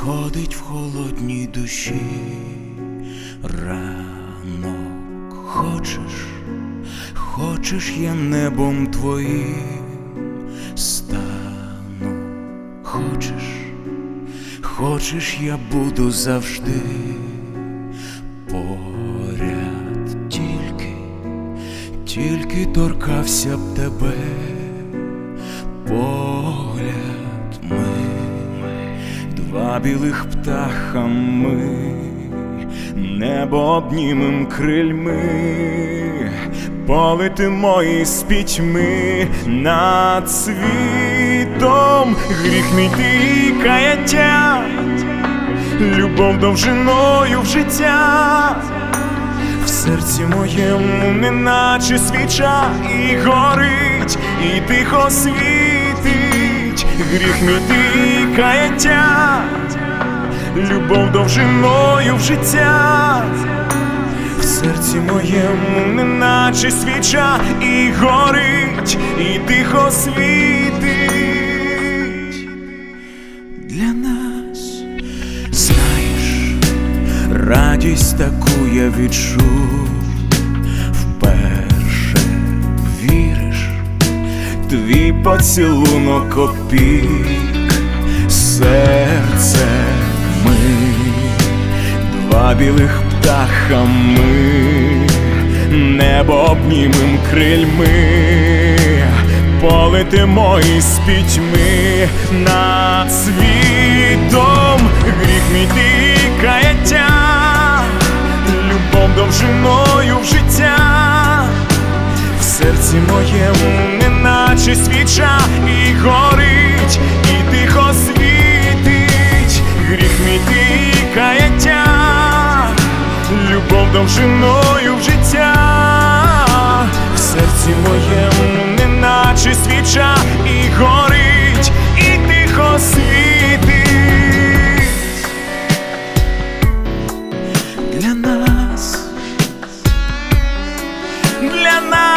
сходить в холодній душі ранок. Хочеш, я небом твоїм стану. Хочеш, я буду завжди поряд. Тільки торкався б тебе погляд. Ми два білих птаха, ми небо обнімем крильми, полетимо із пітьми над світом. Гріх мій ти каяття, любов довжиною в життя. В серці моєму неначе свіча і горить, і тихо світить. Гріх мій ти каяття, любов довжиною в життя. В серці моєму неначе свіча і горить, і тихо світить. Для нас, знаєш, радість таку я відчув вперше. Віриш, твій поцілунок опік серце. Ми два білих птаха, ми небо обнімем крильми, полетимо із пітьми над світом. Гріх мій ти каяття, любов довжиною в життя. В серці моєму неначе свіча і горить, і тихо світить. Гріх мій ти каяття, любов довжиною в життя. В серці моєму неначе свіча і горить, і тихо світить. Для нас, для нас.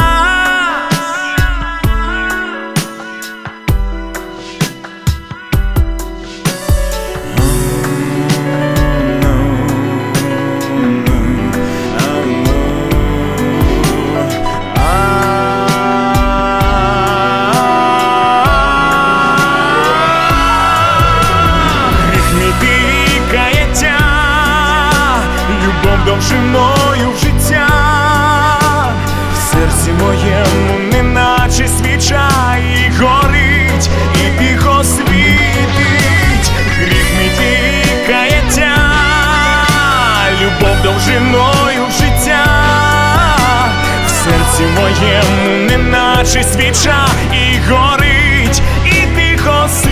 Довжиною в життя. В серці моєму неначе свіча і горить, і тихо світить. Гріх мій ти каяття, любов довжиною в життя. В серці моєму неначе свіча і горить, і тихо світить.